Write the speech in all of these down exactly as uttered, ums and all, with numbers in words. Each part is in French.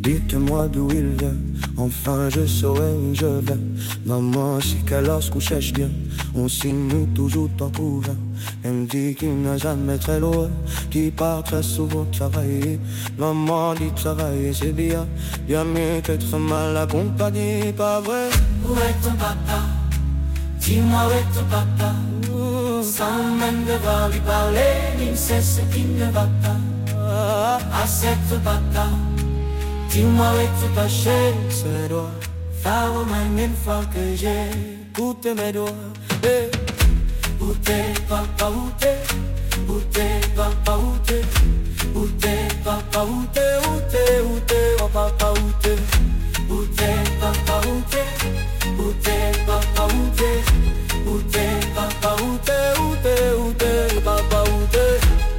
Dites-moi d'où il vient, enfin je saurai où je vais. Maman, si qu'elle a se couché bien, on signe toujours tant couvert. Elle me dit qu'il n'a jamais très loin, qu'il part très souvent travailler. Maman dit travailler c'est bien, bien mieux qu'être mal accompagné, pas vrai? Où est ton papa? Dis-moi où est ton papa? Sans même devoir lui parler, il sait ce qui ne va pas. Ah, c'est ton papa. Dis-moi où es-tu caché? Ce doigt, faire au moins mille fois que j'ai goûté mes doigts. Hey. Où t'es papa, où t'es? Où t'es papa, où t'es? Où t'es papa, où t'es? Où t'es, où t'es, oh papa, où t'es? Où t'es papa, où t'es? Où t'es papa, où t'es? Où t'es papa, où t'es? Où t'es, où t'es, papa, où t'es?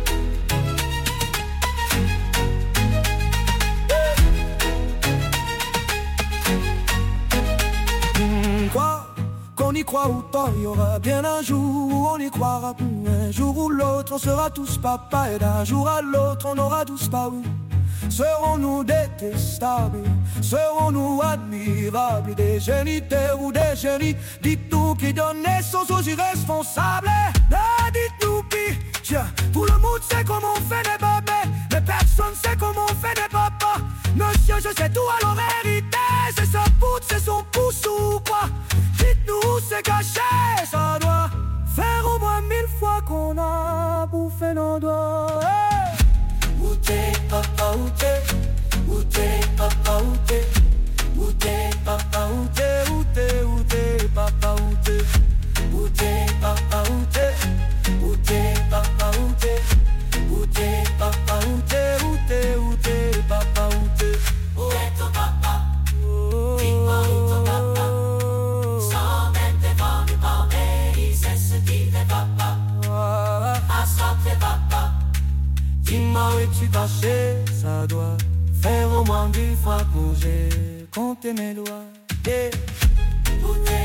On y croit ou pas, il y aura bien un jour où on y croira plus. Un jour ou l'autre, on sera tous papa. Et d'un jour à l'autre, on aura tous pas oui. Serons-nous détestables? Serons-nous admirables? Des géniteurs ou des génies? Dites-nous qui donne naissance aux irresponsables. Ah, dites-nous qui, tiens, tout le monde sait comment on fait des bébés, mais personne sait comment on fait des papas. Monsieur, je sais tout, alors héritez. C'est sa poutre, c'est son pouce ou quoi? Dites-nous où c'est caché, ça doit faire au moins mille fois qu'on a bouffé nos doigts. Hey! Où t'es papa, où t'es? Où t'es papa, où t'es? Où t'es papa, où t'es? Où t'es, où t'es, papa, où t'es? Où t'es papa, où t'es? Où t'es papa, où t'es? Où t'es papa, où t'es? Où t'es, où t'es, papa, où t'es? Où est ton papa? Dis-moi où ton papa? Sans même devoir lui parler, il sait ce qu'il n'est pas. Ah, ça t'es papa. Dis-moi où es-tu caché? Ça doit faire au moins dix fois que j'ai compté mes doigts. Yeah. Où t'es